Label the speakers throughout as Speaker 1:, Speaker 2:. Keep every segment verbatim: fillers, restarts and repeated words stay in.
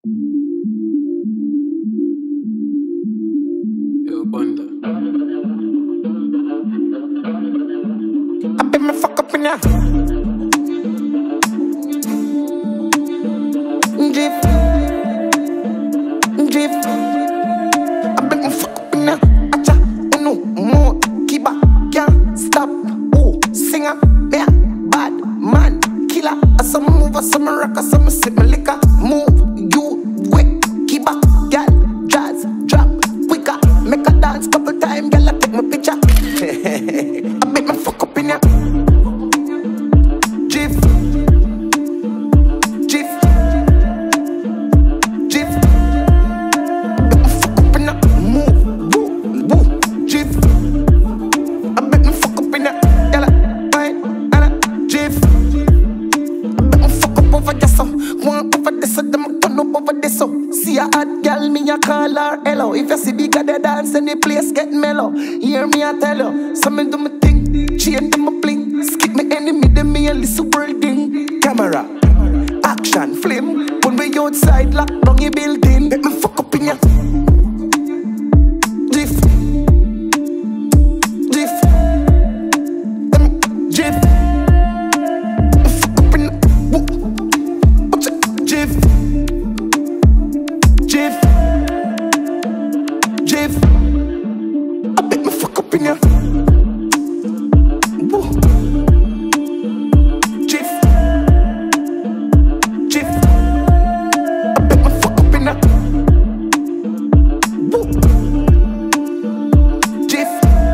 Speaker 1: Yo, Bunda.
Speaker 2: I bet me fuck up in ya. Drip, drip. I bet me fuck up in ya. Acha, uno, more, keep back, can't stop. Oh, singer, yeah, bad man, killer. I some move, I some rock, I some sip my liquor. Move, you, quick, keep back, girl, jazz, drop, quicker. Make a dance couple time, girl, I take my picture. I bet me fuck up in ya. Jif, Jif, Jif. Bet me fuck up in ya. Move, woo, woo, Jif. I bet me fuck up in ya. Yalla, wine, yalla, Jif. I bet me fuck up over this so. One over this so, them turn up over this so. See a hot girl, me a call her hello. If you see bigger the dance and the place get mellow, hear me I tell you. So me do me thing, chain them a bling. Skip me enemy, them me a little building. Camera, action, flame. When we outside, lock down your building. Let me fuck up in ya. Jiff, Jiff, um, Jiff. Me fuck up in ya. Woo. Watch it, Jiff, Jiff, Jiff. I bet me fuck up in ya. Woo. Jiff, Jiff. I bet me fuck up in ya. Woo. Jiff,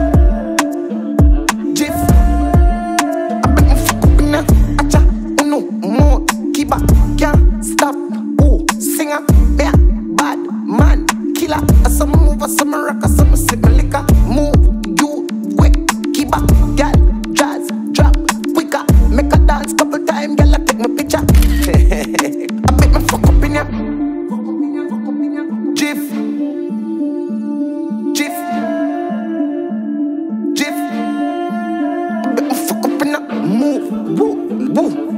Speaker 2: Jiff. I bet me fuck up in ya. Acha, uno, more, keep back, can't stop. Oh, singer, yeah, bad man, killer. I some move, I some rock, I some sip my liquor. Move, you, quick, keep back, girl, jazz, drop, quicker. Make a dance couple time, girl, I take my picture. I bet me fuck up in ya. Jiff, Jiff, Jiff. I bet me fuck up in ya. Move, woo, woo.